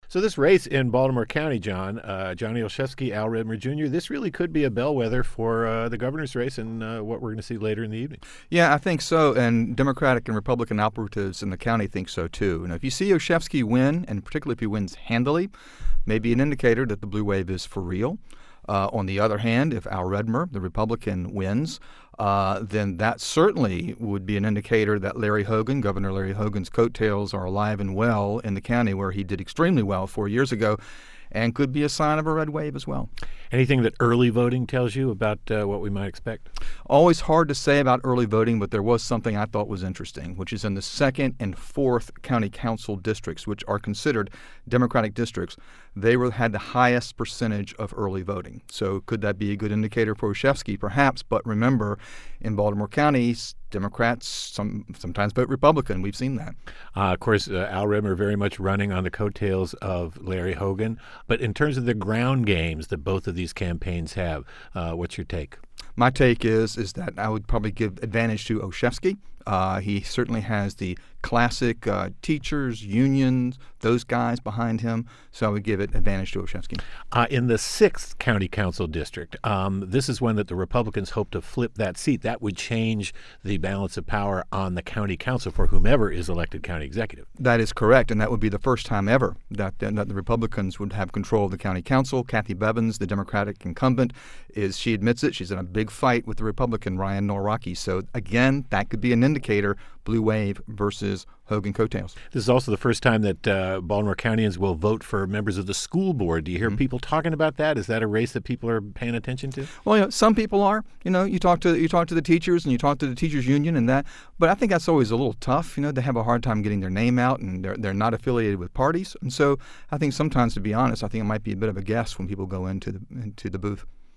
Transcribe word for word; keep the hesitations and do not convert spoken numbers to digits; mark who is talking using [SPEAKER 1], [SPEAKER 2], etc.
[SPEAKER 1] So this race in Baltimore County, John, uh, Johnny Olszewski, Al Redmer Junior, this really could be a bellwether for uh, the governor's race and uh, what we're going to see later in the evening.
[SPEAKER 2] Yeah, I think so, and Democratic and Republican operatives in the county think so too. And if you see Olszewski win, and particularly if he wins handily, maybe an indicator that the blue wave is for real. Uh, on the other hand, if Al Redmer, the Republican, wins, uh, then that certainly would be an indicator that Larry Hogan, Governor Larry Hogan's coattails are alive and well in the county where he did extremely well four years ago, and could be a sign of a red wave as well.
[SPEAKER 1] Anything that early voting tells you about uh, what we might expect?
[SPEAKER 2] Always hard to say about early voting, but there was something I thought was interesting, which is in the second and fourth county council districts, which are considered Democratic districts. They were, had the highest percentage of early voting. So could that be a good indicator for Olszewski? Perhaps, but remember, in Baltimore County, Democrats some, sometimes vote Republican. We've seen that.
[SPEAKER 1] Uh, of course, uh, Al Redmer very much running on the coattails of Larry Hogan. But in terms of the ground games that both of these campaigns have, uh, what's your take?
[SPEAKER 2] My take is is that I would probably give advantage to Olszewski. Uh, he certainly has the classic uh, teachers, unions, those guys behind him. So I would give it advantage to Olszewski.
[SPEAKER 1] Uh, in the sixth county council district, um, this is one that the Republicans hope to flip that seat. That would change the balance of power on the county council for whomever is elected county executive.
[SPEAKER 2] That is correct, and that would be the first time ever that, that the Republicans would have control of the county council. Kathy Bevins, the Democratic incumbent, is she admits it. She's in a big fight with the Republican Ryan Nowrocki. So again, that could be an indicator, blue wave versus Hogan coattails.
[SPEAKER 1] This is also the first time that uh, Baltimore Countyans will vote for members of the school board. Do you hear mm-hmm. people talking about that? Is that a race that people are paying attention to?
[SPEAKER 2] Well, you know, some people are. You know, you talk to you talk to the teachers and you talk to the teachers union and that. But I think that's always a little tough. You know, they have a hard time getting their name out, and they're they're not affiliated with parties. And so I think sometimes, to be honest, I think it might be a bit of a guess when people go into the into the booth.